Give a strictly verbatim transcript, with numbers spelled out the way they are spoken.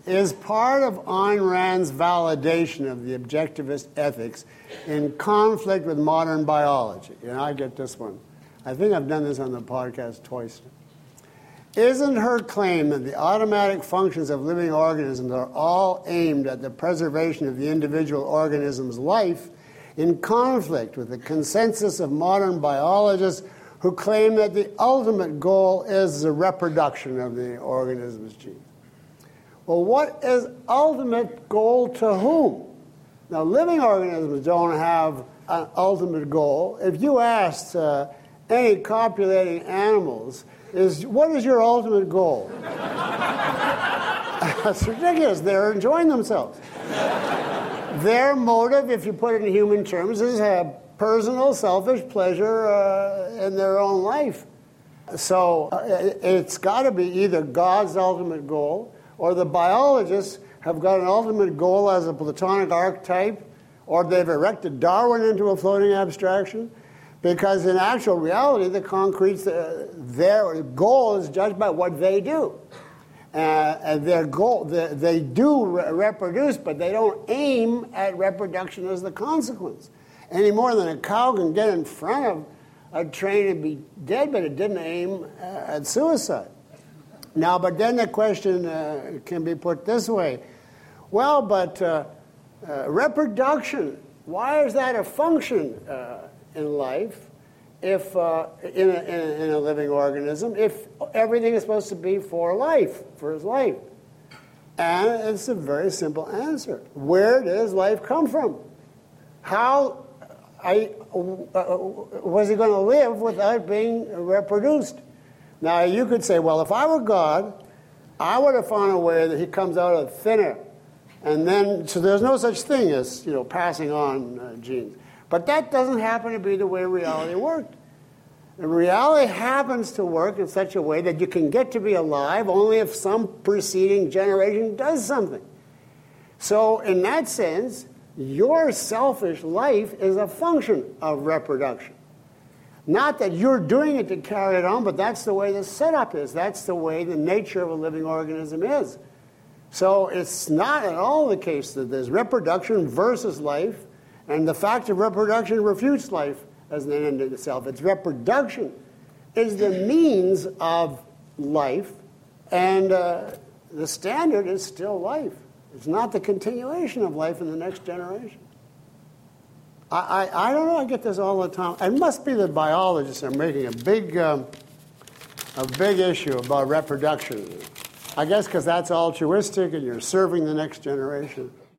is part of Ayn Rand's validation of the objectivist ethics in conflict with modern biology. You know, I get this one. I think I've done this on the podcast twice. Isn't her claim that the automatic functions of living organisms are all aimed at the preservation of the individual organism's life in conflict with the consensus of modern biologists who claim that the ultimate goal is the reproduction of the organism's genes? Well, what is ultimate goal to whom? Now, living organisms don't have an ultimate goal. If you asked uh, any copulating animals, is what is your ultimate goal? That's ridiculous. They're enjoying themselves. Their motive, if you put it in human terms, is a personal, selfish pleasure uh, in their own life. So uh, it's got to be either God's ultimate goal, or the biologists have got an ultimate goal as a Platonic archetype, or they've erected Darwin into a floating abstraction. Because in actual reality, the concrete, uh, their goal is judged by what they do. Uh, and their goal, the, they do re- reproduce, but they don't aim at reproduction as the consequence. Any more than a cow can get in front of a train and be dead, but it didn't aim uh, at suicide. Now, but then the question uh, can be put this way. Well, but uh, uh, reproduction, why is that a function uh, in life, if uh, in, a, in, a, in a living organism, if everything is supposed to be for life, for his life? And it's a very simple answer. Where does life come from? How I, uh, was he going to live without being reproduced? Now, you could say, well, if I were God, I would have found a way that he comes out of thin air. And then, so there's no such thing as, you know, passing on uh, genes. But that doesn't happen to be the way reality worked. And reality happens to work in such a way that you can get to be alive only if some preceding generation does something. So in that sense, your selfish life is a function of reproduction. Not that you're doing it to carry it on, but that's the way the setup is. That's the way the nature of a living organism is. So it's not at all the case that there's reproduction versus life, and the fact of reproduction refutes life as an end in itself. It's reproduction is the means of life, and uh, the standard is still life. It's not the continuation of life in the next generation. I, I, I don't know, I get this all the time. It must be that biologists are making a big, um, a big issue about reproduction. I guess because that's altruistic and you're serving the next generation.